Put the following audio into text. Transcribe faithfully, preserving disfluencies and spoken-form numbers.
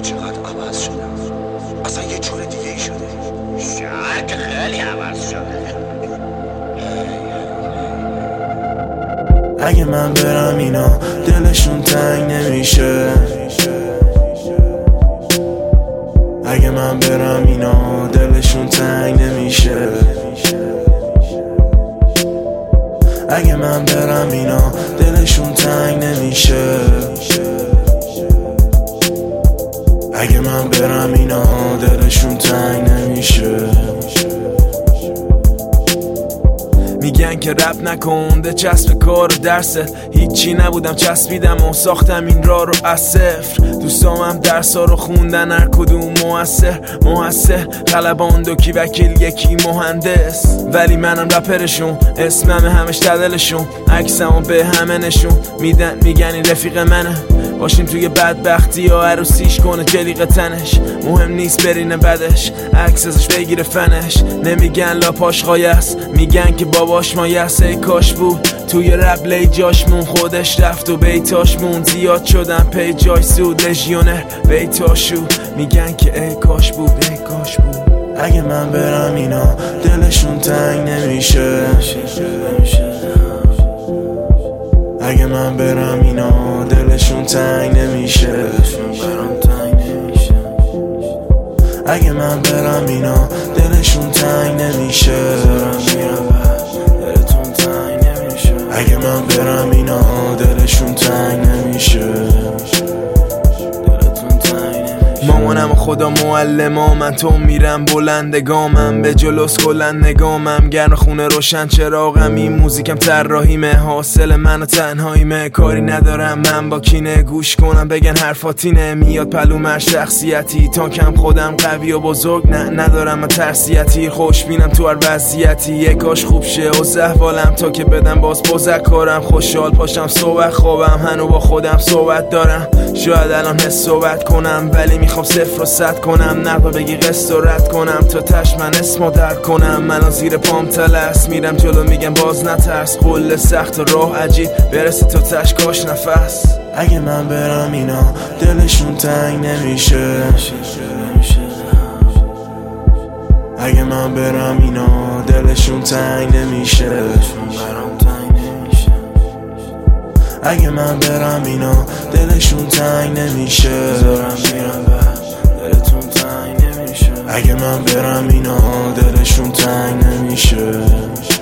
چقدر عوض شده، اصلا یه جور دیگه ای شده. شهر که خیلی عوض شده. اگه من برم اینا دلشون تنگ نمیشه. اگه من برم اینا دلشون تنگ نمیشه. اگه من برم اینا دلشون تنگ نمیشه. اگه من برم اینا دلشون تنگ نمیشه. میگن که رپ نکن ده چسب کار و درست، هیچی نبودم چسبیدم و ساختم این راه رو از صفر. دوستامم درسا رو خوندن هر کدوم موثر موثر خلبان دوکی وکیل یکی مهندس، ولی منم رپرشون، اسمم همش دلشون، عکسمو به همه نشون میدن، میگن این رفیق منه. باشیم توی بدبختی یا عروسیش کنه جلیق تنش، مهم نیست برینه بدش، عکس ازش بگیره فنش. نمیگن لاپاش قایست، میگن که باباش مایست. ای کاش بود توی رپ لی جاش مون، خودش رفت و بیتاش مون، زیاد شدن پی جای سود لژیونر بیتاشو. میگن که ای کاش بود ای کاش بود. اگه من برم اینا دلشون تنگ نمیشه. اگه من برم اینا دلشون تنگ نمیشه. اگه من برم اینا دلشون تنگ نمیشه. اگه من برم اینا دلشون تنگ نمیشه. مامانم و خدا معلما، من تو میرم بلندگامم، به جلوس کلن نگامم، گرم خونه روشن چراغم، این موزیکم طراحیمه، حاصل من و تنهاییمه. کاری ندارم من با کینه، گوش کنم بگن حرفاتینه، میاد پلومش شخصیتی، تا کم خودم قوی و بزرگ نه ندارم من ترسیتی، خوش بینم تو هر وضعیتی، یک کاش خوب شه و زحوالم تا که بدم باز بزکارم، خوشحال پاشم صبح خوابم، هنو با خودم صحبت دارم، شاید الان حس صحبت کنم ولی میخوام صفر و صد کنم، نقل بگی قصد و رد کنم تا تش من اسمو درک کنم. من زیر پام تلس میرم جلو میگم باز نترس، قله سخت و راه عجیب برسه تا تش کاش نفس. اگه من برم اینا دلشون تنگ نمیشه. اگه من برم اینا دلشون تنگ نمیشه. اگه من برم اینا دلشون تنگ نمیشه. اگه من برم اینا دلشون تنگ نمیشه.